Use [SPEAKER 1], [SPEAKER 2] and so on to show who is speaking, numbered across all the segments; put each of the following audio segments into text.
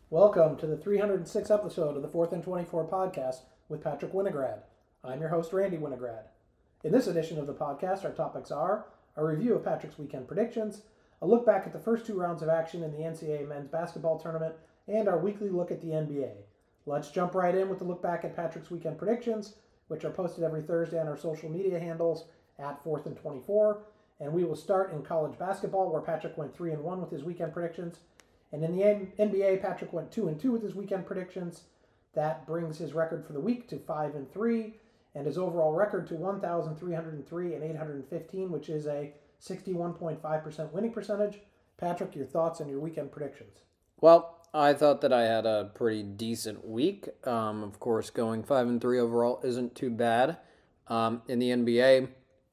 [SPEAKER 1] Welcome to the 306th episode of the 4th and 24 podcast with Patrick Winograd. I'm your host, Randy Winograd. In this edition of the podcast, our topics are a review of Patrick's weekend predictions, a look back at the first two rounds of action in the NCAA men's basketball tournament, and our weekly look at the NBA. Let's jump right in with the look back at Patrick's weekend predictions, which are posted every Thursday on our social media handles at 4th and 24. And we will start in college basketball, where Patrick went 3-1 with his weekend predictions. And in the NBA, Patrick went 2-2 with his weekend predictions. That brings his record for the week to 5-3, and his overall record to 1,303 and 815, which is a 61.5% winning percentage. Patrick, your thoughts on your weekend predictions?
[SPEAKER 2] Well, I thought that I had a pretty decent week. Of course, going 5-3 overall isn't too bad. In the NBA,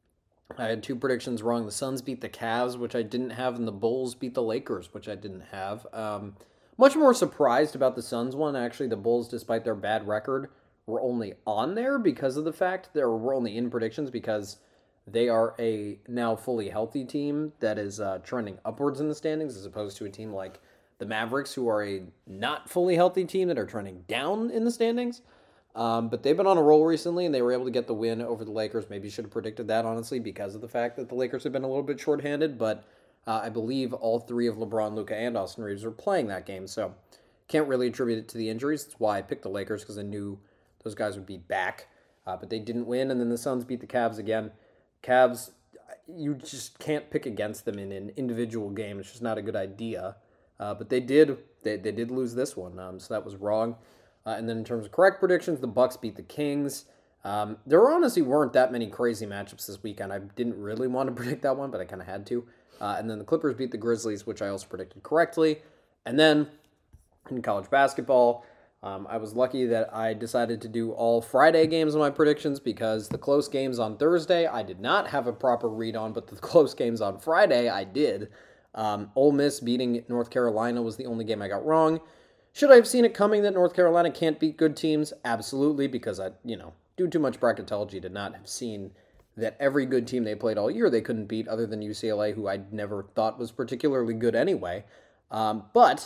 [SPEAKER 2] I had two predictions wrong. The Suns beat the Cavs, which I didn't have, and the Bulls beat the Lakers, which I didn't have. Much more surprised about the Suns one. Actually, the Bulls, despite their bad record, were only on there because of the fact they were only in predictions because they are a now fully healthy team that is trending upwards in the standings, as opposed to a team like the Mavericks, who are a not fully healthy team that are trending down in the standings. But they've been on a roll recently, and they were able to get the win over the Lakers. Maybe you should have predicted that, honestly, because of the fact that the Lakers have been a little bit shorthanded. But I believe all three of LeBron, Luka, and Austin Reeves were playing that game. So can't really attribute it to the injuries. That's why I picked the Lakers, because I knew those guys would be back. But they didn't win, and then the Suns beat the Cavs again. Cavs, you just can't pick against them in an individual game. It's just not a good idea. But they did lose this one, so that was wrong. And then in terms of correct predictions, the Bucks beat the Kings. There honestly weren't that many crazy matchups this weekend. I didn't really want to predict that one, but I kind of had to. And then the Clippers beat the Grizzlies, which I also predicted correctly. And then in college basketball, I was lucky that I decided to do all Friday games of my predictions, because the close games on Thursday I did not have a proper read on, but the close games on Friday I did. Ole Miss beating North Carolina was the only game I got wrong. Should I have seen it coming that North Carolina can't beat good teams? Absolutely, because I, do too much bracketology to not have seen that every good team they played all year they couldn't beat, other than UCLA, who I never thought was particularly good anyway. But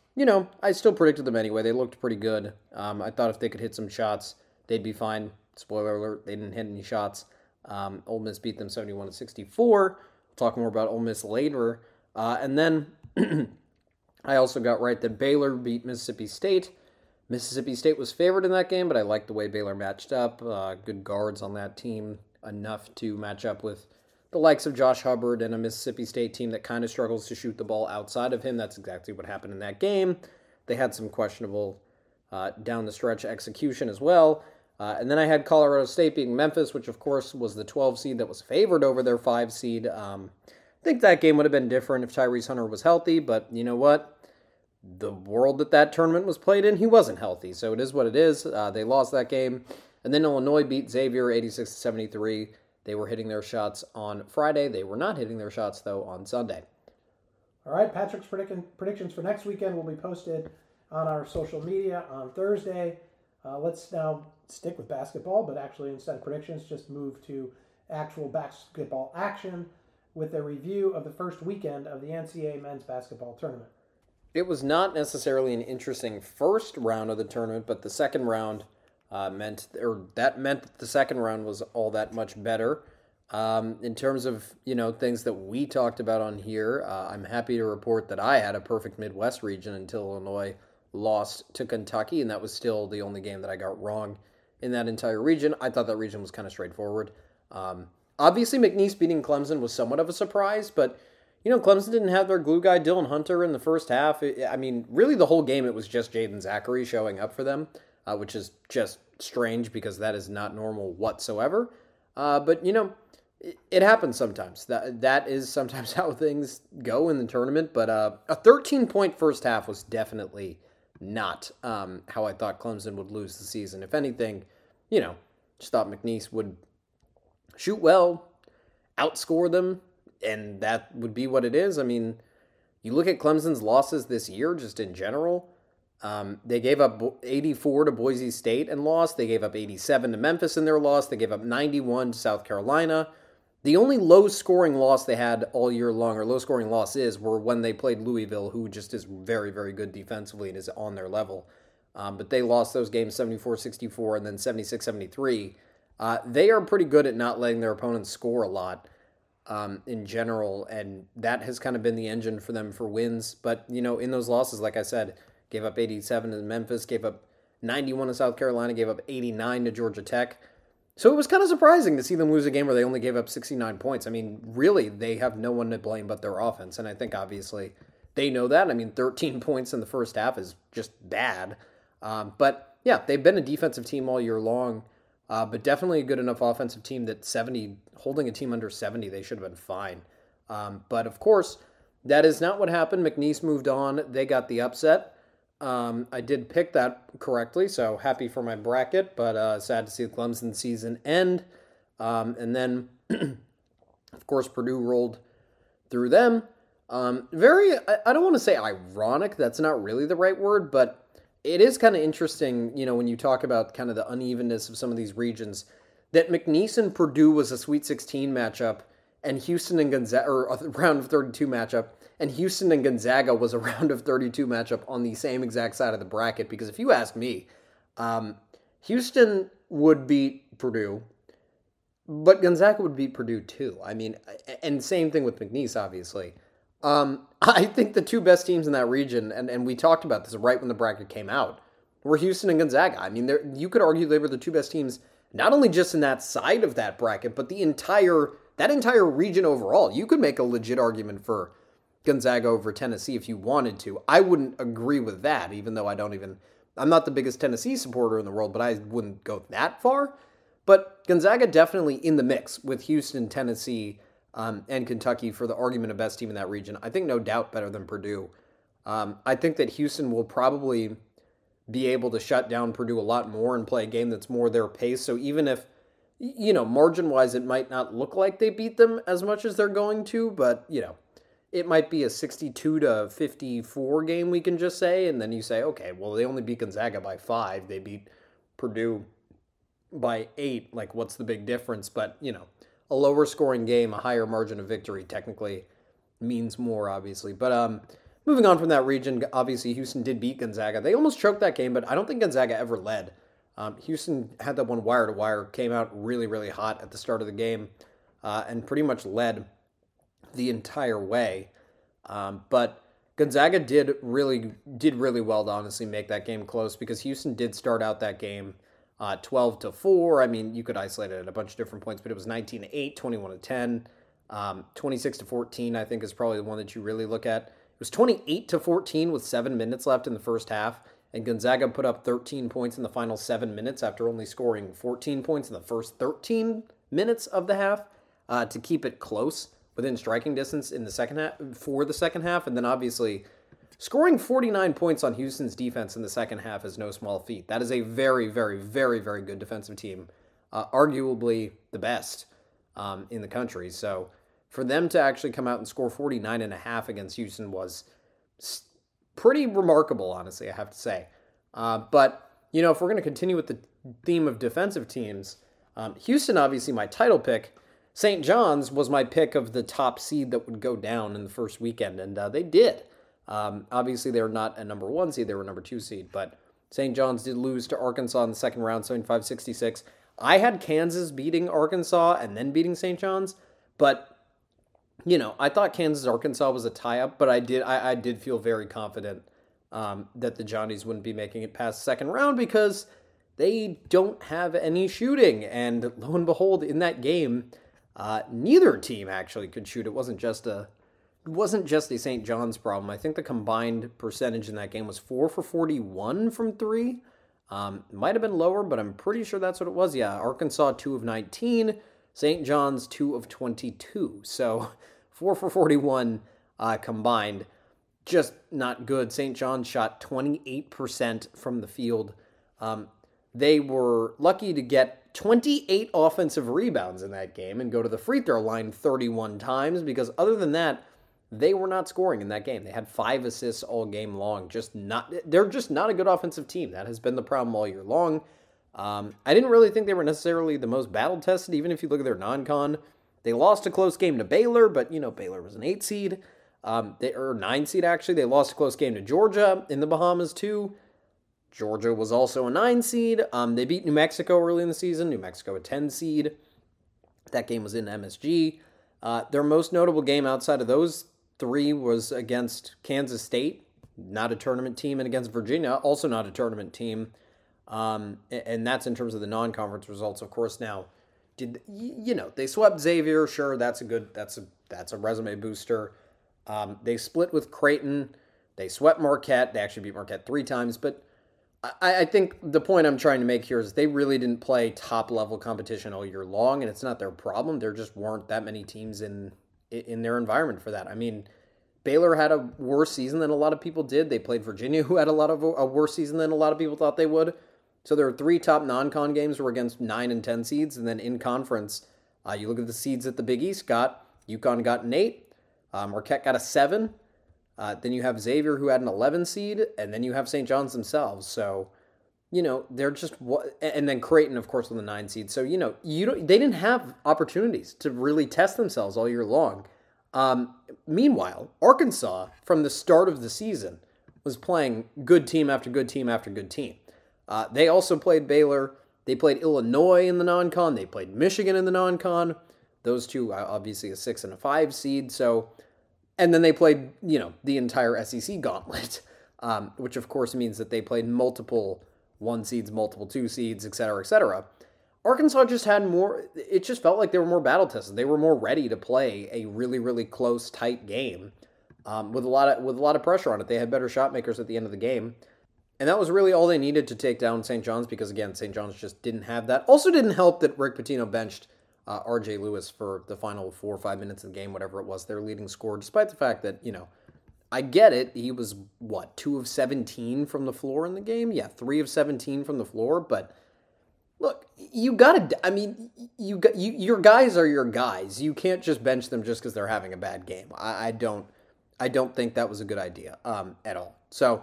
[SPEAKER 2] I still predicted them anyway. They looked pretty good. I thought if they could hit some shots, they'd be fine. Spoiler alert, they didn't hit any shots. Ole Miss beat them 71-64. We'll talk more about Ole Miss later. And then I also got right that Baylor beat Mississippi State. Mississippi State was favored in that game, but I liked the way Baylor matched up. Good guards on that team, enough to match up with the likes of Josh Hubbard and a Mississippi State team that kind of struggles to shoot the ball outside of him. That's exactly what happened in that game. They had some questionable down the stretch execution as well. And then I had Colorado State beating Memphis, which of course was the 12 seed that was favored over their 5 seed. I think that game would have been different if Tyrese Hunter was healthy, but you know what? The world that tournament was played in, he wasn't healthy, so it is what it is. They lost that game. And then Illinois beat Xavier 86-73. They were hitting their shots on Friday. They were not hitting their shots, though, on Sunday.
[SPEAKER 1] All right, Patrick's predictions for next weekend will be posted on our social media on Thursday. Let's now stick with basketball, but actually instead of predictions, just move to actual basketball action with a review of the first weekend of the NCAA men's basketball tournament.
[SPEAKER 2] It was not necessarily an interesting first round of the tournament, but the second round meant that the second round was all that much better. In terms of, things that we talked about on here, I'm happy to report that I had a perfect Midwest region until Illinois lost to Kentucky, and that was still the only game that I got wrong in that entire region. I thought that region was kind of straightforward. Obviously, McNeese beating Clemson was somewhat of a surprise, but Clemson didn't have their glue guy, Dylan Hunter, in the first half. Really the whole game, it was just Jaden Zachary showing up for them, which is just strange because that is not normal whatsoever. But it happens sometimes. That is sometimes how things go in the tournament. But a 13-point first half was definitely not how I thought Clemson would lose the season. If anything, just thought McNeese would shoot well, outscore them, and that would be what it is. I mean, you look at Clemson's losses this year, just in general. They gave up 84 to Boise State and lost. They gave up 87 to Memphis in their loss. They gave up 91 to South Carolina. The only low-scoring loss they had all year long, or low-scoring losses, were when they played Louisville, who just is very, very good defensively and is on their level. But they lost those games 74-64 and then 76-73. They are pretty good at not letting their opponents score a lot in general, and that has kind of been the engine for them for wins. But, in those losses, like I said, gave up 87 to Memphis, gave up 91 to South Carolina, gave up 89 to Georgia Tech. So it was kind of surprising to see them lose a game where they only gave up 69 points. I mean, really, they have no one to blame but their offense, and I think obviously they know that. I mean, 13 points in the first half is just bad. But yeah, they've been a defensive team all year long, but definitely a good enough offensive team that holding a team under 70, they should have been fine. But of course, that is not what happened. McNeese moved on. They got the upset. I did pick that correctly, so happy for my bracket, but sad to see the Clemson season end. And then, of course, Purdue rolled through them. I don't want to say ironic, that's not really the right word, but it is kind of interesting, when you talk about kind of the unevenness of some of these regions, that McNeese and Purdue was a Sweet 16 matchup, and Houston and Gonzaga, or a round of 32 matchup, and Houston and Gonzaga was a round of 32 matchup on the same exact side of the bracket. Because if you ask me, Houston would beat Purdue, but Gonzaga would beat Purdue too. I mean, and same thing with McNeese, obviously. I think the two best teams in that region, and we talked about this right when the bracket came out, were Houston and Gonzaga. I mean, you could argue they were the two best teams, not only just in that side of that bracket, but that entire region overall. You could make a legit argument for Gonzaga over Tennessee if you wanted to. I wouldn't agree with that, even though I'm not the biggest Tennessee supporter in the world, but I wouldn't go that far. But Gonzaga definitely in the mix with Houston, Tennessee, and Kentucky for the argument of best team in that region. I think no doubt better than Purdue. I think that Houston will probably be able to shut down Purdue a lot more and play a game that's more their pace. So even if, margin-wise, it might not look like they beat them as much as they're going to, but, it might be a 62-54 game, we can just say, and then you say, okay, well, they only beat Gonzaga by 5. They beat Purdue by 8. Like, what's the big difference? But, a lower scoring game, a higher margin of victory technically means more, obviously. But moving on from that region, obviously Houston did beat Gonzaga. They almost choked that game, but I don't think Gonzaga ever led. Houston had that one wire to wire, came out really, really hot at the start of the game, and pretty much led the entire way. But Gonzaga did really well to honestly make that game close, because Houston did start out that game 12-4. I mean, you could isolate it at a bunch of different points, but it was 19-8, 21-10, 26-14, I think is probably the one that you really look at. It was 28-14 with 7 minutes left in the first half, and Gonzaga put up 13 points in the final 7 minutes after only scoring 14 points in the first 13 minutes of the half to keep it close within striking distance in the second half, for the second half. And then obviously scoring 49 points on Houston's defense in the second half is no small feat. That is a very, very, very, very good defensive team, arguably the best in the country. So for them to actually come out and score 49.5 against Houston was pretty remarkable, honestly, I have to say. But, if we're going to continue with the theme of defensive teams, Houston, obviously my title pick. St. John's was my pick of the top seed that would go down in the first weekend, and they did. Obviously, they're not a number 1 seed, they were a number 2 seed, but St. John's did lose to Arkansas in the second round, 75-66. I had Kansas beating Arkansas and then beating St. John's, but, I thought Kansas-Arkansas was a tie-up, but I did feel very confident that the Johnnies wouldn't be making it past the second round because they don't have any shooting, and lo and behold, in that game, neither team actually could shoot. It wasn't just a St. John's problem. I think the combined percentage in that game was 4 for 41 from 3. Might have been lower, but I'm pretty sure that's what it was. Yeah, Arkansas 2 of 19, St. John's 2 of 22. So 4 for 41 combined. Just not good. St. John's shot 28% from the field. They were lucky to get 28 offensive rebounds in that game and go to the free throw line 31 times, because other than that, they were not scoring in that game. They had 5 assists all game long. They're just not a good offensive team. That has been the problem all year long. I didn't really think they were necessarily the most battle-tested, even if you look at their non-con. They lost a close game to Baylor, but, Baylor was an 8 seed. Or 9 seed, actually. They lost a close game to Georgia in the Bahamas, too. Georgia was also a 9 seed. They beat New Mexico early in the season. New Mexico a 10 seed. That game was in MSG. Their most notable game outside of those 3 was against Kansas State, not a tournament team, and against Virginia, also not a tournament team. And that's in terms of the non-conference results, of course. Now, they swept Xavier. Sure, that's a resume booster. They split with Creighton. They swept Marquette. They actually beat Marquette 3 times, but I think the point I'm trying to make here is they really didn't play top-level competition all year long, and it's not their problem. There just weren't that many teams in their environment for that. I mean, Baylor had a worse season than a lot of people did. They played Virginia, who had a worse season than a lot of people thought they would. So there were 3 top non-con games were against 9 and 10 seeds, and then in conference, you look at the seeds that the Big East got. UConn got an 8. Marquette got a 7. Then you have Xavier, who had an 11 seed, and then you have St. John's themselves. So, they're just, and then Creighton, of course, with a 9 seed. So, they didn't have opportunities to really test themselves all year long. Meanwhile, Arkansas, from the start of the season, was playing good team after good team after good team. They also played Baylor. They played Illinois in the non-con. They played Michigan in the non-con. Those 2, obviously, a 6 and a 5 seed. So, and then they played, the entire SEC gauntlet, which of course means that they played multiple 1 seeds, multiple 2 seeds, et cetera, et cetera. Arkansas just had more, it just felt like they were more battle tested. They were more ready to play a really, really close, tight game with a lot of pressure on it. They had better shot makers at the end of the game. And that was really all they needed to take down St. John's because, again, St. John's just didn't have that. Also didn't help that Rick Pitino benched R.J. Lewis for the final 4 or 5 minutes of the game, whatever it was, their leading scorer, despite the fact that, I get it. He was, 2 of 17 from the floor in the game? Yeah, 3 of 17 from the floor, but look, your guys are your guys. You can't just bench them just because they're having a bad game. I don't think that was a good idea at all. So,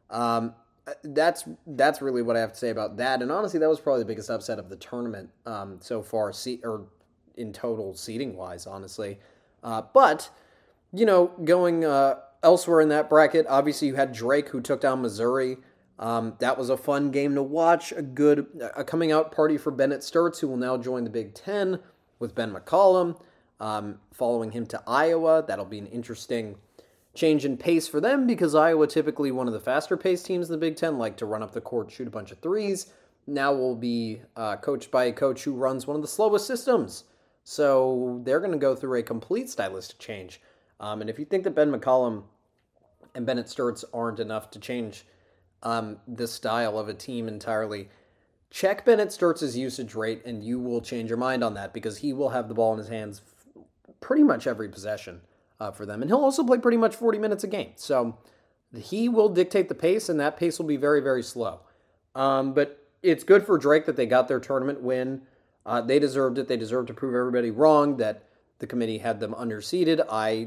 [SPEAKER 2] that's really what I have to say about that. And honestly, that was probably the biggest upset of the tournament so far, or in total seeding wise, honestly. But going elsewhere in that bracket, obviously you had Drake, who took down Missouri. That was a fun game to watch. A coming out party for Bennett Sturts, who will now join the Big Ten with Ben McCollum, following him to Iowa. That'll be an interesting change in pace for them because Iowa, typically one of the faster paced teams in the Big Ten, like to run up the court, shoot a bunch of threes. Now will be coached by a coach who runs one of the slowest systems. So they're going to go through a complete stylistic change. And if you think that Ben McCollum and Bennett Sturts aren't enough to change the style of a team entirely, check Bennett Sturts' usage rate and you will change your mind on that because he will have the ball in his hands pretty much every possession for them. And he'll also play pretty much 40 minutes a game. So he will dictate the pace, and that pace will be very, very slow. But it's good for Drake that they got their tournament win. They deserved it. They deserved to prove everybody wrong that the committee had them underseeded. I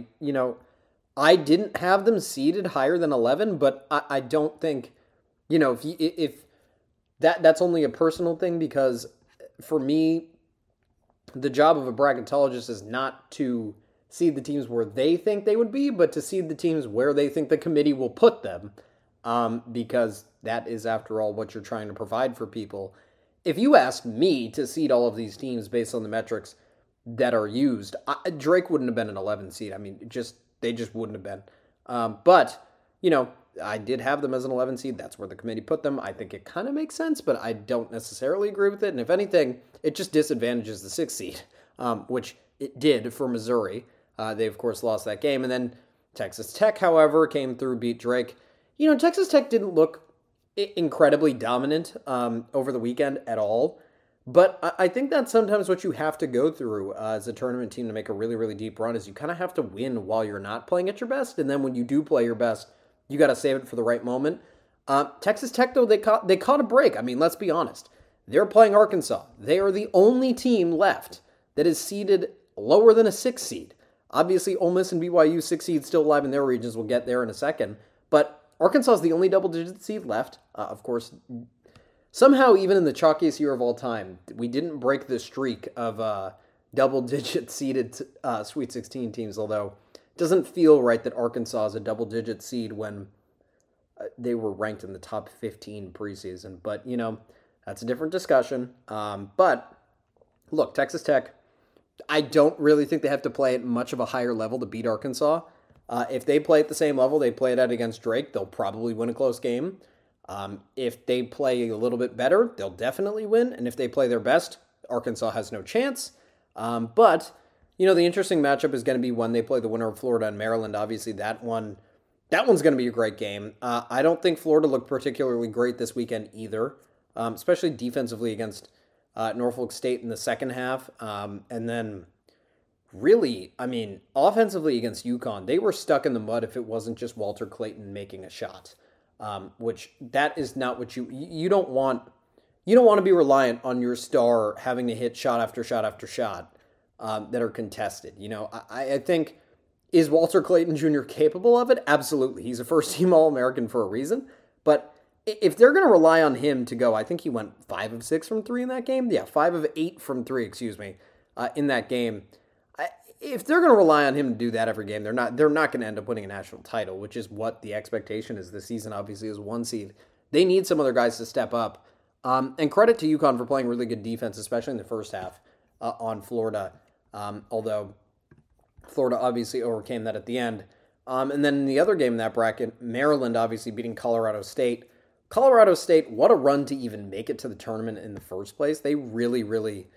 [SPEAKER 2] didn't have them seeded higher than 11, but I don't think, if that's only a personal thing, because for me, the job of a bracketologist is not to seed the teams where they think they would be, but to seed the teams where they think the committee will put them, because that is, after all, what you're trying to provide for people. If you asked me to seed all of these teams based on the metrics that are used, Drake wouldn't have been an 11 seed. I mean, they just wouldn't have been. But, I did have them as an 11 seed. That's where the committee put them. I think it kind of makes sense, but I don't necessarily agree with it. And if anything, it just disadvantages the 6th seed, which it did for Missouri. They, of course, lost that game. And then Texas Tech, however, came through, beat Drake. Texas Tech didn't look incredibly dominant over the weekend at all. But I think that's sometimes what you have to go through as a tournament team to make a really, really deep run, is you kind of have to win while you're not playing at your best. And then when you do play your best, you got to save it for the right moment. Texas Tech, though, they caught a break. I mean, let's be honest. They're playing Arkansas. They are the only team left that is seeded lower than a 6 seed. Obviously, Ole Miss and BYU, 6 seeds still alive in their regions. We'll get there in a second. But Arkansas is the only double-digit seed left. Of course, somehow, even in the chalkiest year of all time, we didn't break the streak of double-digit seeded Sweet 16 teams, although it doesn't feel right that Arkansas is a double-digit seed when they were ranked in the top 15 preseason. But, that's a different discussion. But, look, Texas Tech, I don't really think they have to play at much of a higher level to beat Arkansas. If they play at the same level they played at against Drake, they'll probably win a close game. If they play a little bit better, they'll definitely win. And if they play their best, Arkansas has no chance. But, the interesting matchup is going to be when they play the winner of Florida and Maryland. Obviously, that one's going to be a great game. I don't think Florida looked particularly great this weekend either, especially defensively against Norfolk State in the second half. And then really, offensively against UConn, they were stuck in the mud if it wasn't just Walter Clayton making a shot, which that is not what you don't want. You don't want to be reliant on your star having to hit shot after shot after shot that are contested. I think, is Walter Clayton Jr. capable of it? Absolutely. He's a first-team All-American for a reason. But if they're going to rely on him to go, I think he went 5 of 6 from 3 in that game. Yeah, 5 of 8 from 3, in that game. If they're going to rely on him to do that every game, they're not going to end up winning a national title, which is what the expectation is this season, obviously, as 1 seed. They need some other guys to step up. And credit to UConn for playing really good defense, especially in the first half on Florida, although Florida obviously overcame that at the end. And then in the other game in that bracket, Maryland obviously beating Colorado State. Colorado State, what a run to even make it to the tournament in the first place. They really, really,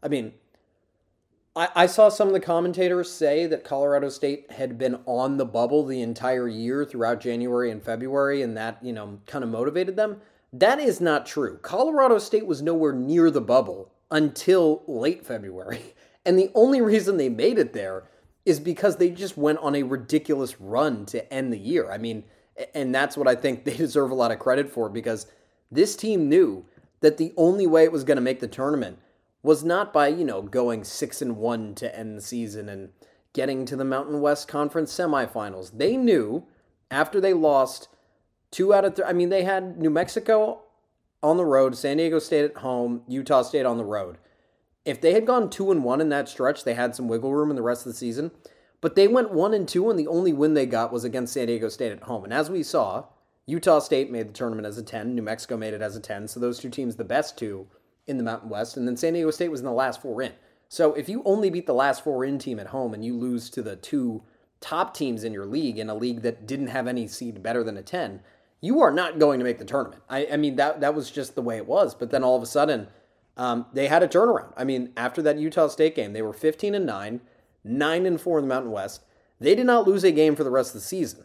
[SPEAKER 2] I saw some of the commentators say that Colorado State had been on the bubble the entire year throughout January and February, and that, kind of motivated them. That is not true. Colorado State was nowhere near the bubble until late February. And the only reason they made it there is because they just went on a ridiculous run to end the year. And that's what I think they deserve a lot of credit for, because this team knew that the only way it was going to make the tournament was not by, going 6-1 to end the season and getting to the Mountain West Conference semifinals. They knew after they lost 2 out of 3, they had New Mexico on the road, San Diego State at home, Utah State on the road. If they had gone 2-1 in that stretch, they had some wiggle room in the rest of the season. But they went 1-2, and the only win they got was against San Diego State at home. And as we saw, Utah State made the tournament as a 10, New Mexico made it as a 10, so those 2 teams the best 2 in the Mountain West, and then San Diego State was in the last 4 in. So if you only beat the last 4 in team at home and you lose to the 2 top teams in your league, in a league that didn't have any seed better than a 10, you are not going to make the tournament. That was just the way it was. But then all of a sudden, they had a turnaround. After that Utah State game, they were 15-9, 9-4 in the Mountain West. They did not lose a game for the rest of the season.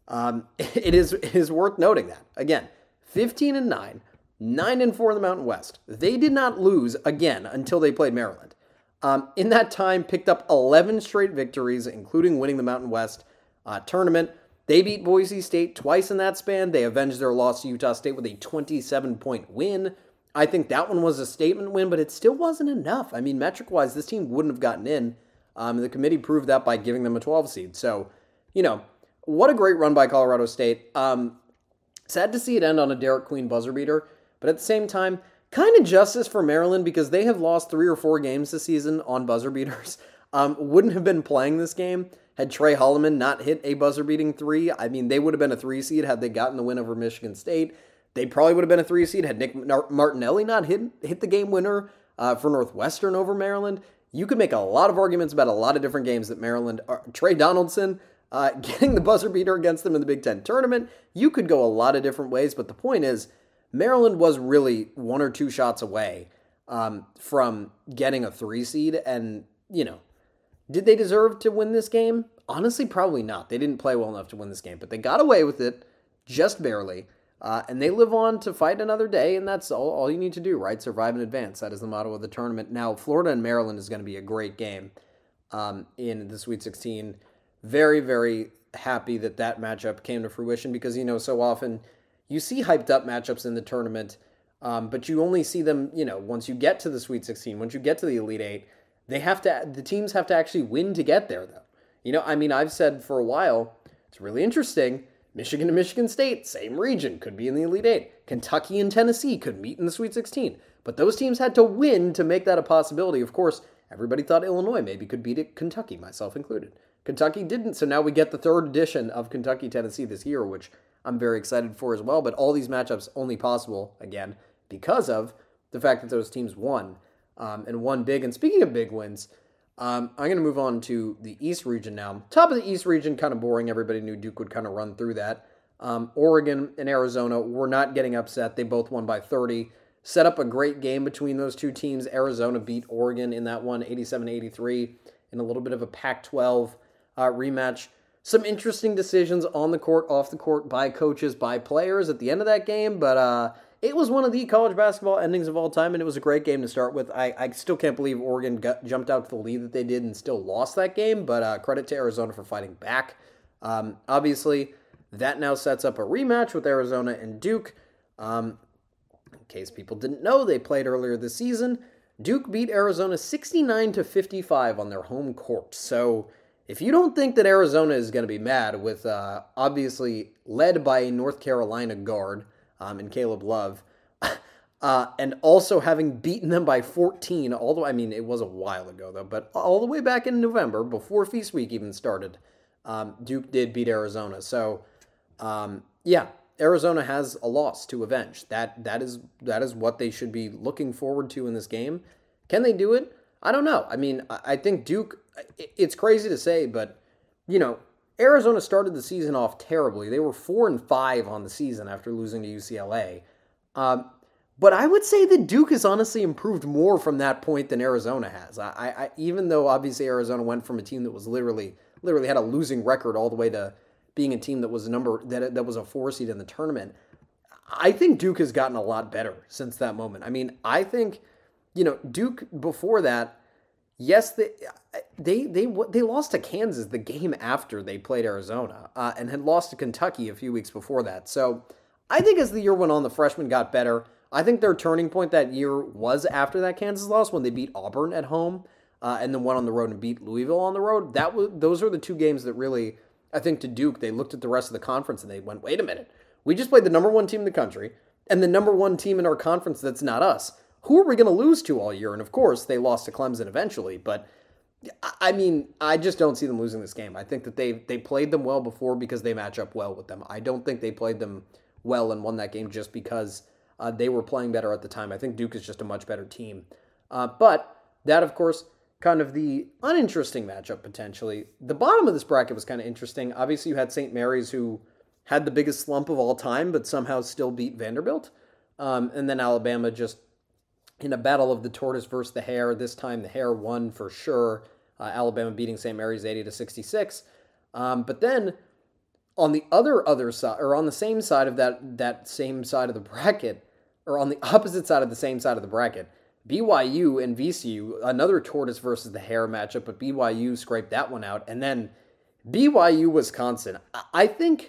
[SPEAKER 2] It is worth noting that. Again, 15-9, 9-4 in the Mountain West. They did not lose again until they played Maryland. In that time, picked up 11 straight victories, including winning the Mountain West tournament. They beat Boise State twice in that span. They avenged their loss to Utah State with a 27-point win. I think that one was a statement win, but it still wasn't enough. Metric-wise, this team wouldn't have gotten in. The committee proved that by giving them a 12 seed. So, what a great run by Colorado State. Sad to see it end on a Derek Queen buzzer beater, but at the same time, kind of justice for Maryland, because they have lost 3 or 4 games this season on buzzer beaters. Wouldn't have been playing this game had Trey Holloman not hit a buzzer-beating 3. They would have been a 3 seed had they gotten the win over Michigan State. They probably would have been a 3 seed had Nick Martinelli not hit the game winner for Northwestern over Maryland. You could make a lot of arguments about a lot of different games that Maryland, Trey Donaldson getting the buzzer beater against them in the Big Ten tournament. You could go a lot of different ways, but the point is, Maryland was really 1 or 2 shots away from getting a 3 seed, and, did they deserve to win this game? Honestly, probably not. They didn't play well enough to win this game, but they got away with it just barely, and they live on to fight another day, and that's all you need to do, right? Survive and advance. That is the motto of the tournament. Now, Florida and Maryland is going to be a great game in the Sweet 16. Very, very happy that matchup came to fruition, because, so often you see hyped up matchups in the tournament, but you only see them, once you get to the Sweet 16, once you get to the Elite 8, the teams have to actually win to get there, though. I've said for a while, it's really interesting. Michigan and Michigan State, same region, could be in the Elite 8. Kentucky and Tennessee could meet in the Sweet 16. But those teams had to win to make that a possibility. Of course, everybody thought Illinois maybe could beat Kentucky, myself included. Kentucky didn't, so now we get the third edition of Kentucky-Tennessee this year, which I'm very excited for as well. But all these matchups only possible, again, because of the fact that those teams won and won big. And speaking of big wins, I'm going to move on to the East region now. Top of the East region, kind of boring. Everybody knew Duke would kind of run through that. Oregon and Arizona were not getting upset. They both won by 30. Set up a great game between those two teams. Arizona beat Oregon in that one, 87-83, in a little bit of a Pac-12 rematch. Some interesting decisions on the court, off the court, by coaches, by players at the end of that game, but it was one of the college basketball endings of all time, and it was a great game to start with. I still can't believe Oregon jumped out to the lead that they did and still lost that game, but credit to Arizona for fighting back. Obviously, that now sets up a rematch with Arizona and Duke. In case people didn't know, they played earlier this season. Duke beat Arizona 69-55 on their home court. So if you don't think that Arizona is going to be mad with obviously led by a North Carolina guard in Caleb Love, and also having beaten them by 14, although, I mean, it was a while ago, though, but all the way back in November, before Feast Week even started, Duke did beat Arizona. So, yeah, Arizona has a loss to avenge. That is what they should be looking forward to in this game. Can they do it? I don't know. I mean, I think Duke, it's crazy to say, but, you know, Arizona started the season off terribly. They were 4-5 on the season after losing to UCLA. But I would say that Duke has honestly improved more from that point than Arizona has. I even though obviously Arizona went from a team that was literally had a losing record all the way to being a team that was that was a 4 seed in the tournament. I think Duke has gotten a lot better since that moment. I mean, I think, you know, Duke before that, yes, they lost to Kansas the game after they played Arizona, and had lost to Kentucky a few weeks before that. So I think as the year went on, the freshmen got better. I think their turning point that year was after that Kansas loss when they beat Auburn at home, and then went on the road and beat Louisville on the road. Those are the two games that really, I think, to Duke, they looked at the rest of the conference and they went, wait a minute, we just played the number one team in the country and the number one team in our conference that's not us. Who are we going to lose to all year? And of course, they lost to Clemson eventually, but I mean, I just don't see them losing this game. I think that they played them well before because they match up well with them. I don't think they played them well and won that game just because they were playing better at the time. I think Duke is just a much better team. But that, of course, kind of the uninteresting matchup potentially. The bottom of this bracket was kind of interesting. Obviously, you had St. Mary's, who had the biggest slump of all time, but somehow still beat Vanderbilt. And then Alabama just in a battle of the tortoise versus the hare. This time the hare won for sure. Alabama beating St. Mary's 80-66. But then on the other side, or on the same side of that same side of the bracket, or on the opposite side of the same side of the bracket, BYU and VCU, another tortoise versus the hare matchup, but BYU scraped that one out. And then BYU, Wisconsin. I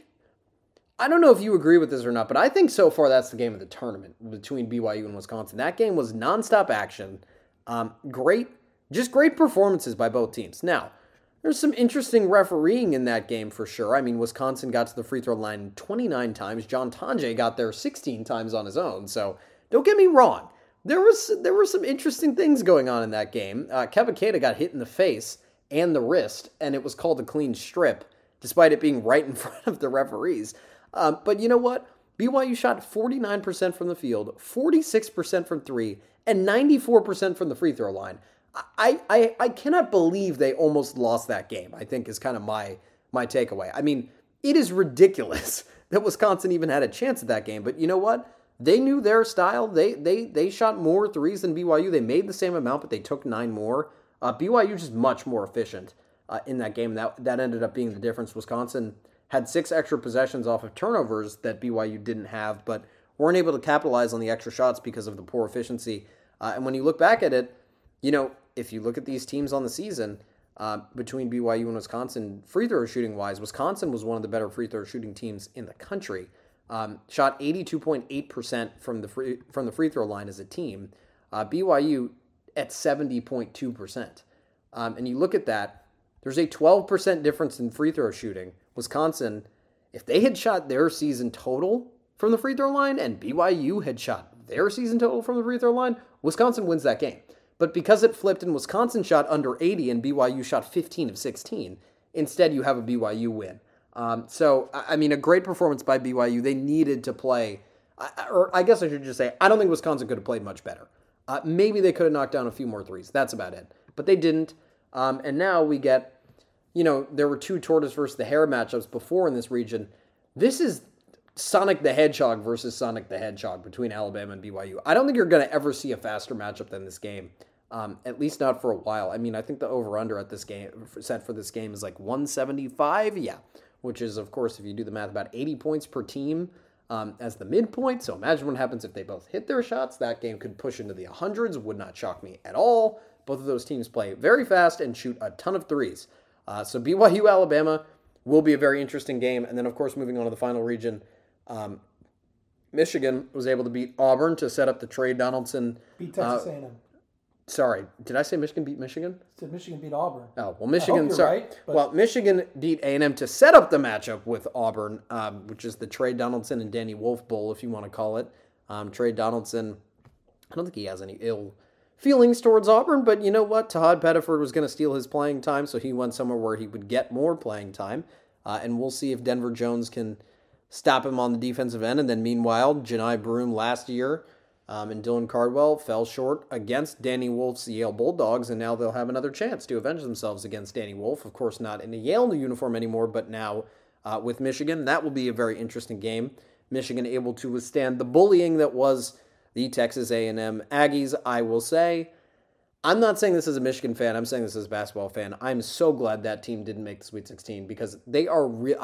[SPEAKER 2] don't know if you agree with this or not, but I think so far that's the game of the tournament between BYU and Wisconsin. That game was nonstop action. Great performances by both teams. Now, there's some interesting refereeing in that game for sure. I mean, Wisconsin got to the free throw line 29 times. John Tonje got there 16 times on his own. So don't get me wrong. There were some interesting things going on in that game. Kevin Keita got hit in the face and the wrist, and it was called a clean strip, despite it being right in front of the referees. But you know what? BYU shot 49% from the field, 46% from three, and 94% from the free throw line. I cannot believe they almost lost that game, I think is kind of my takeaway. I mean, it is ridiculous that Wisconsin even had a chance at that game. But you know what? They knew their style. They shot more threes than BYU. They made the same amount, but they took 9 more. BYU just much more efficient in that game. That ended up being the difference. Wisconsin had 6 extra possessions off of turnovers that BYU didn't have, but weren't able to capitalize on the extra shots because of the poor efficiency. And when you look back at it, you know, if you look at these teams on the season, between BYU and Wisconsin, free throw shooting wise, Wisconsin was one of the better free throw shooting teams in the country. Shot 82.8% from the free throw line as a team. BYU at 70.2%. And you look at that, there's a 12% difference in free throw shooting. Wisconsin, if they had shot their season total from the free throw line and BYU had shot their season total from the free throw line, Wisconsin wins that game. But because it flipped and Wisconsin shot under 80 and BYU shot 15 of 16, instead you have a BYU win. So, I mean, a great performance by BYU. They needed to play, or I guess I should just say, I don't think Wisconsin could have played much better. Maybe they could have knocked down a few more threes. That's about it. But they didn't. And now we get, there were two Tortoise versus the Hare matchups before in this region. This is Sonic the Hedgehog versus Sonic the Hedgehog between Alabama and BYU. I don't think you're going to ever see a faster matchup than this game, at least not for a while. I mean, I think the over-under at this game set for this game is like 175, which is, of course, if you do the math, about 80 points per team as the midpoint. So imagine what happens if they both hit their shots. That game could push into the hundreds. Would not shock me at all. Both of those teams play very fast and shoot a ton of threes. So BYU, Alabama will be a very interesting game. And then, of course, moving on to the final region, Michigan was able to beat Auburn to set up the Trey Donaldson.
[SPEAKER 1] Beat Texas A&M.
[SPEAKER 2] Sorry, did I say Michigan beat Michigan?
[SPEAKER 1] I said Michigan beat Auburn.
[SPEAKER 2] Oh, well, Michigan.
[SPEAKER 1] Right,
[SPEAKER 2] well, Michigan beat A&M to set up the matchup with Auburn, which is the Trey Donaldson and Danny Wolf Bowl, if you want to call it. Trey Donaldson, I don't think he has any ill feelings towards Auburn, but you know what? Tahad Pettiford was going to steal his playing time, so he went somewhere where he would get more playing time, and we'll see if Denver Jones can stop him on the defensive end. And then meanwhile, Janai Broome last year and Dylan Cardwell fell short against Danny Wolf's Yale Bulldogs, and now they'll have another chance to avenge themselves against Danny Wolf. Of course, not in a Yale uniform anymore, but now with Michigan. That will be a very interesting game. Michigan able to withstand the bullying that was the Texas A&M Aggies. I will say, I'm not saying this as a Michigan fan. I'm saying this as a basketball fan. I'm so glad that team didn't make the Sweet 16 because they are real.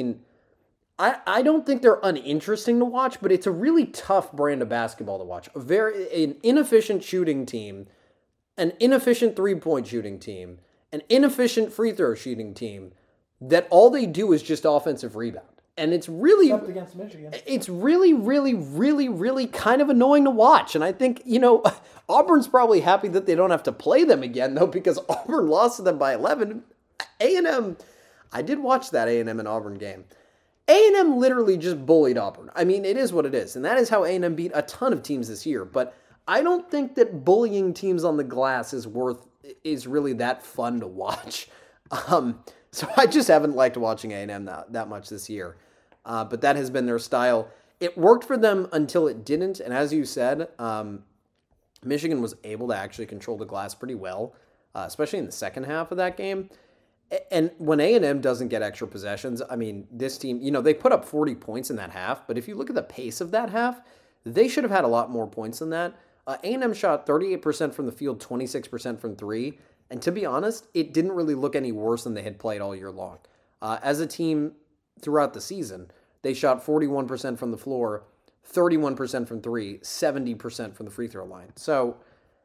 [SPEAKER 2] I don't think they're uninteresting to watch, but it's a really tough brand of basketball to watch. An inefficient shooting team, an inefficient three-point shooting team, an inefficient free throw shooting team that all they do is just offensive rebound. And it's really,
[SPEAKER 1] except against Michigan,
[SPEAKER 2] it's really, really, really, really kind of annoying to watch. And I think, Auburn's probably happy that they don't have to play them again, though, because Auburn lost to them by 11. A&M, I did watch that A&M and Auburn game. A&M literally just bullied Auburn. I mean, it is what it is. And that is how A&M beat a ton of teams this year. But I don't think that bullying teams on the glass is really that fun to watch. So I just haven't liked watching A&M that much this year. But that has been their style. It worked for them until it didn't. And as you said, Michigan was able to actually control the glass pretty well, especially in the second half of that game. And when A&M doesn't get extra possessions, I mean, this team, they put up 40 points in that half, but if you look at the pace of that half, they should have had a lot more points than that. A&M shot 38% from the field, 26% from three, and to be honest, it didn't really look any worse than they had played all year long. As a team throughout the season, they shot 41% from the floor, 31% from three, 70% from the free throw line. So,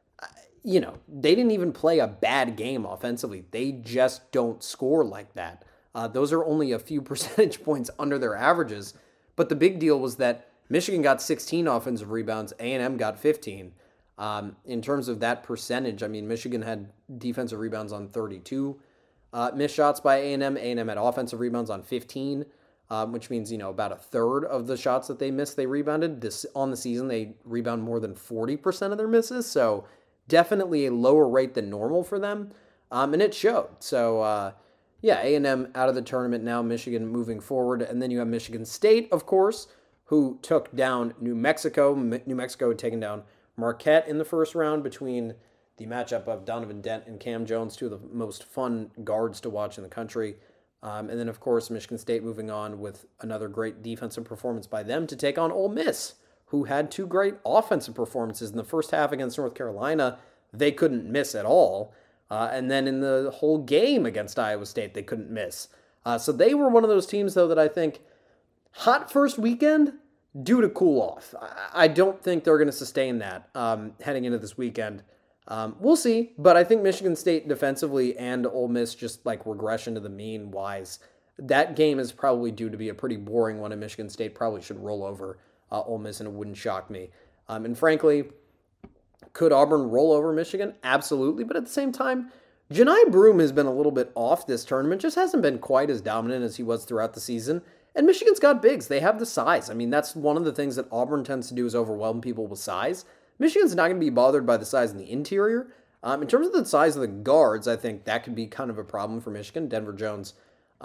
[SPEAKER 2] they didn't even play a bad game offensively. They just don't score like that. Those are only a few percentage points under their averages. But the big deal was that Michigan got 16 offensive rebounds, A&M got 15. In terms of that percentage, I mean, Michigan had defensive rebounds on 32 missed shots by A&M. A&M had offensive rebounds on 15, which means, about a third of the shots that they missed, they rebounded. On the season, they rebound more than 40% of their misses. So definitely a lower rate than normal for them, and it showed. So, A&M out of the tournament now, Michigan moving forward, and then you have Michigan State, of course, who took down New Mexico. New Mexico had taken down Marquette in the first round between the matchup of Donovan Dent and Cam Jones, two of the most fun guards to watch in the country. And then, of course, Michigan State moving on with another great defensive performance by them to take on Ole Miss, who had two great offensive performances in the first half against North Carolina. They couldn't miss at all. And then in the whole game against Iowa State, they couldn't miss. So they were one of those teams, though, that I think hot first weekend, due to cool off. I don't think they're going to sustain that heading into this weekend. We'll see, but I think Michigan State defensively and Ole Miss just like regression to the mean wise. That game is probably due to be a pretty boring one, and Michigan State probably should roll over Ole Miss, and it wouldn't shock me. And frankly, could Auburn roll over Michigan? Absolutely. But at the same time, Janai Broome has been a little bit off this tournament, just hasn't been quite as dominant as he was throughout the season. And Michigan's got bigs. They have the size. I mean, that's one of the things that Auburn tends to do is overwhelm people with size. Michigan's not going to be bothered by the size in the interior. In terms of the size of the guards, I think that could be kind of a problem for Michigan. Denver Jones,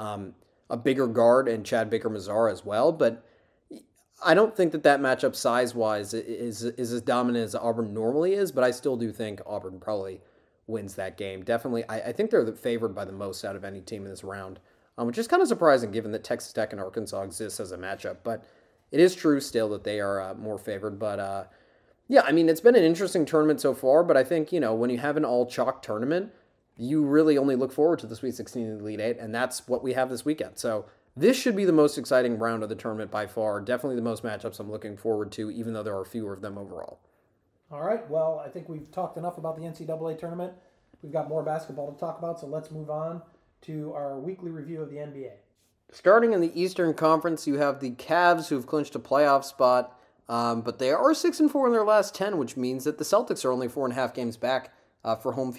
[SPEAKER 2] a bigger guard, and Chad Baker-Mazara as well. But I don't think that matchup size-wise is as dominant as Auburn normally is, but I still do think Auburn probably wins that game. Definitely, I think they're favored by the most out of any team in this round, which is kind of surprising given that Texas Tech and Arkansas exist as a matchup. But it is true still that they are more favored. But yeah, I mean, it's been an interesting tournament so far, but I think, when you have an all-chalk tournament, you really only look forward to the Sweet 16 and the Elite Eight, and that's what we have this weekend. So this should be the most exciting round of the tournament by far. Definitely the most matchups I'm looking forward to, even though there are fewer of them overall.
[SPEAKER 1] All right, well, I think we've talked enough about the NCAA tournament. We've got more basketball to talk about, so let's move on to our weekly review of the NBA.
[SPEAKER 2] Starting in the Eastern Conference, you have the Cavs, who've clinched a playoff spot, but they are 6-4 in their last 10, which means that the Celtics are only 4.5 games back for home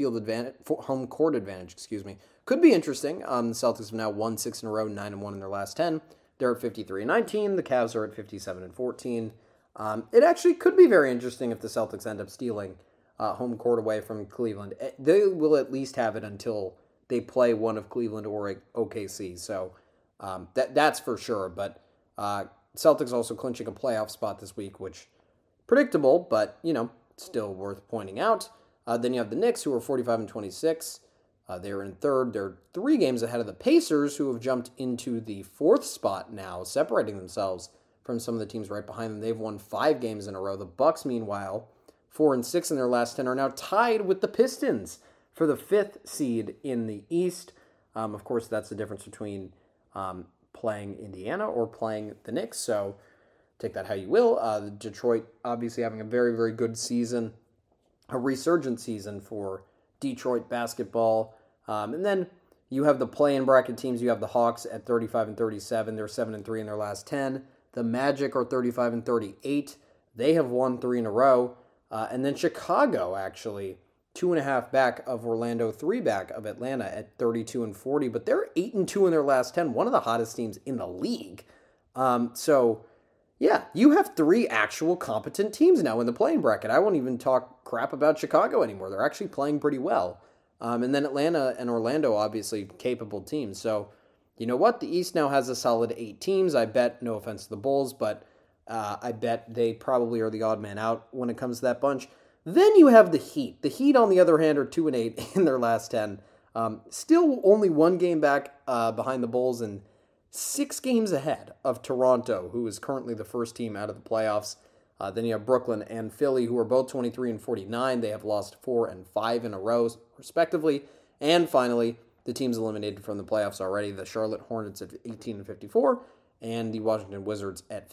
[SPEAKER 2] court advantage. Could be interesting. The Celtics have now won 6 in a row, 9-1 in their last 10. They're at 53-19. The Cavs are at 57-14. It actually could be very interesting if the Celtics end up stealing home court away from Cleveland. They will at least have it until they play one of Cleveland or OKC. So that's for sure. But Celtics also clinching a playoff spot this week, which predictable, but still worth pointing out. Then you have the Knicks, who are 45-26. They're in third. They're 3 games ahead of the Pacers, who have jumped into the 4th spot now, separating themselves from some of the teams right behind them. They've won 5 games in a row. The Bucks, meanwhile, 4-6 in their last 10, are now tied with the Pistons for the 5th seed in the East. Of course, that's the difference between playing Indiana or playing the Knicks, so take that how you will. Detroit obviously having a very, very good season, a resurgent season for Detroit basketball. And then you have the play-in bracket teams. You have the Hawks at 35-37. They're 7-3 in their last 10. The Magic are 35-38. They have won 3 in a row. And then Chicago, actually, 2.5 back of Orlando, 3 back of Atlanta at 32-40. But they're 8-2 in their last 10. One of the hottest teams in the league. So yeah, you have 3 actual competent teams now in the play-in bracket. I won't even talk crap about Chicago anymore. They're actually playing pretty well. And then Atlanta and Orlando, obviously capable teams. So you know what? The East now has a solid 8 teams. I bet, no offense to the Bulls, but I bet they probably are the odd man out when it comes to that bunch. Then you have the Heat. The Heat, on the other hand, are 2-8 in their last 10. Still only 1 game back behind the Bulls and 6 games ahead of Toronto, who is currently the first team out of the playoffs. Then you have Brooklyn and Philly, who are both 23-49. They have lost 4 and 5 in a row, respectively. And finally, the teams eliminated from the playoffs already, the Charlotte Hornets at 18-54, and the Washington Wizards at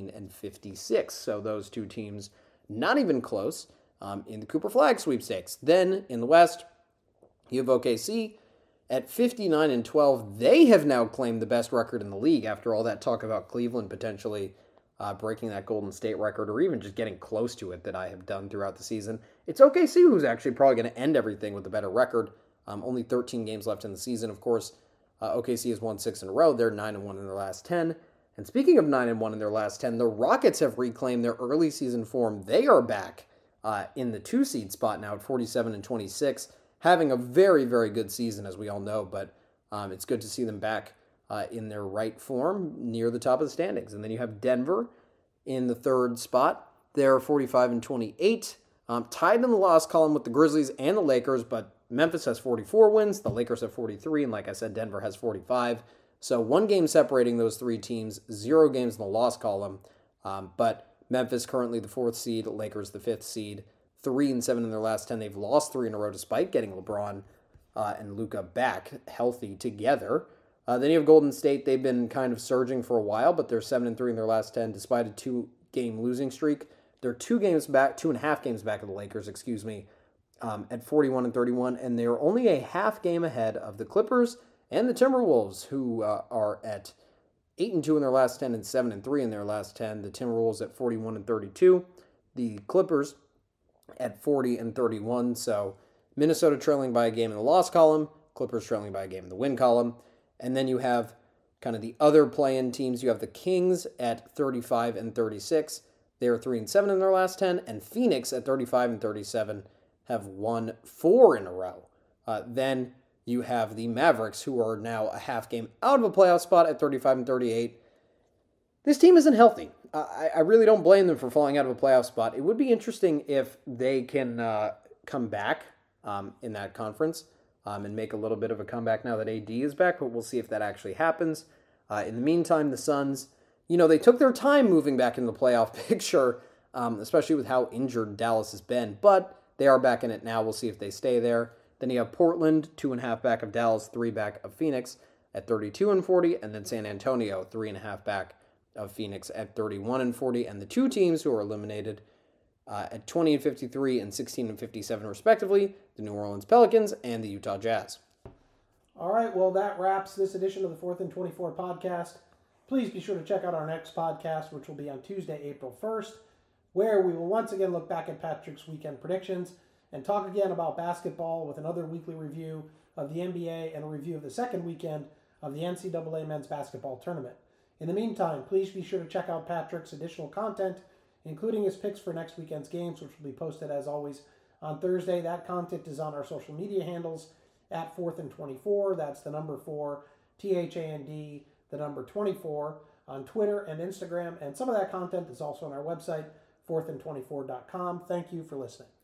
[SPEAKER 2] 15-56. So those 2 teams, not even close, in the Cooper Flag sweepstakes. Then, in the West, you have OKC at 59-12. They have now claimed the best record in the league after all that talk about Cleveland potentially breaking that Golden State record, or even just getting close to it that I have done throughout the season. It's OKC who's actually probably going to end everything with a better record. Only 13 games left in the season, of course. OKC has won 6 in a row. They're 9-1 in their last 10. And speaking of 9-1 in their last 10, the Rockets have reclaimed their early season form. They are back in the 2-seed spot now at 47-26, having a very, very good season, as we all know. But it's good to see them back in their right form near the top of the standings. And then you have Denver in the 3rd spot. They're 45-28, tied in the loss column with the Grizzlies and the Lakers, but Memphis has 44 wins, the Lakers have 43, and like I said, Denver has 45. So 1 game separating those 3 teams, 0 games in the loss column. But Memphis currently the 4th seed, Lakers the 5th seed, 3-7 in their last 10. They've lost 3 in a row despite getting LeBron and Luka back healthy together. Then you have Golden State. They've been kind of surging for a while, but they're 7-3 in their last 10 despite a 2-game losing streak. They're 2.5 games back of the Lakers, at 41-31, and they're only a half game ahead of the Clippers and the Timberwolves, who are at 8-2 in their last 10 and 7-3 in their last 10. The Timberwolves at 41-32, the Clippers at 40-31. So Minnesota trailing by a game in the loss column, Clippers trailing by a game in the win column. And then you have kind of the other play-in teams. You have the Kings at 35-36. They're 3-7 in their last 10, and Phoenix at 35-37. have won 4 in a row. Then you have the Mavericks, who are now a half game out of a playoff spot at 35-38. This team isn't healthy. I really don't blame them for falling out of a playoff spot. It would be interesting if they can come back in that conference and make a little bit of a comeback now that AD is back, but we'll see if that actually happens. In the meantime, the Suns, they took their time moving back in the playoff picture, especially with how injured Dallas has been, but they are back in it now. We'll see if they stay there. Then you have Portland, 2.5 back of Dallas, 3 back of Phoenix at 32-40, and then San Antonio, 3.5 back of Phoenix at 31-40, and the 2 teams who are eliminated at 20-53 and 16-57 respectively, the New Orleans Pelicans and the Utah Jazz.
[SPEAKER 1] All right, well, that wraps this edition of the 4th and 24 podcast. Please be sure to check out our next podcast, which will be on Tuesday, April 1st, where we will once again look back at Patrick's weekend predictions and talk again about basketball with another weekly review of the NBA and a review of the second weekend of the NCAA men's basketball tournament. In the meantime, please be sure to check out Patrick's additional content, including his picks for next weekend's games, which will be posted, as always, on Thursday. That content is on our social media handles at 4th and 24. That's the number 4, THAND, the number 24, on Twitter and Instagram. And some of that content is also on our website, 4thandtwenty4.com. Thank you for listening.